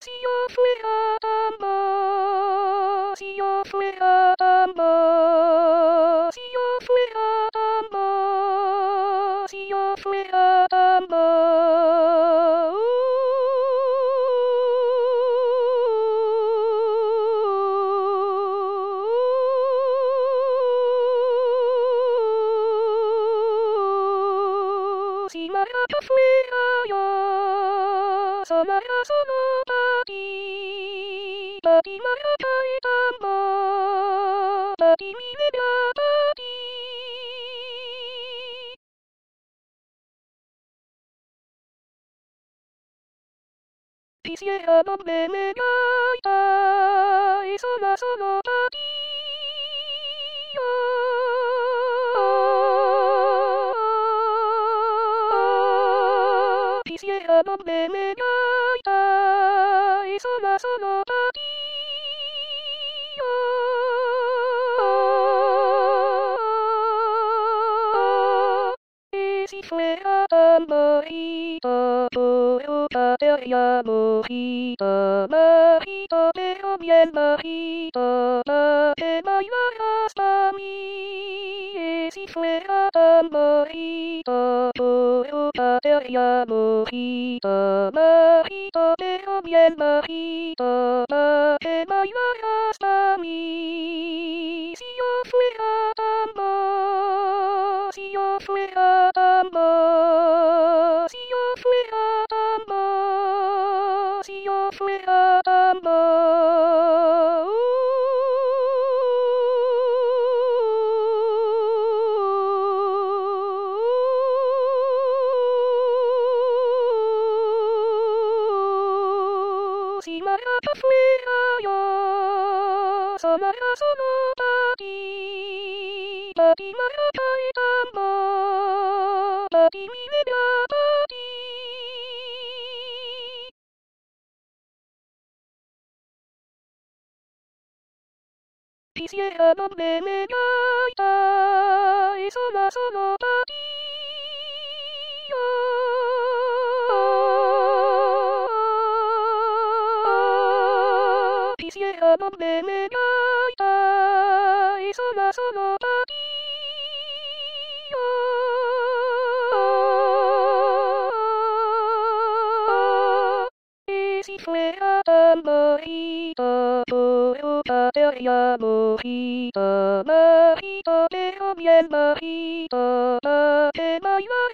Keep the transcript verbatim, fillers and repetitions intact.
Si yo fuera tan más, si yo fuera tan más, si yo fuera tan más, si yo fuera tan más. Si Maraca fuera yo, sonara solo para ti, para ti Maraca y tambor, para ti mi vida, para ti. Quisiera volverme gaita y sola solo para ti. Quisiera volverme gaita y sola solo para ti. Y si fuera tan bonito, puedo patear mojito, mojito, pero bien mojito, para que bailaras para mí. Y si fuera tan bonito, puedo patear mojito, mojito, pero bien mojito, para que bailaras para mí. Si yo fuera tan más, si yo fuera tan más, si yo fuera tan más, si yo fuera tan más. Si Maraca fuera yo, sonara solo para ti, para ti Maraca y tambor, para ti mi vida, para ti. Quisiera volverme gaita y sola solo para ti. Quisiera volverme gaita y sola solo para ti. Y si fuera tan bonito, puedo patear mojito, mojito, pero bien mojito, para que bailar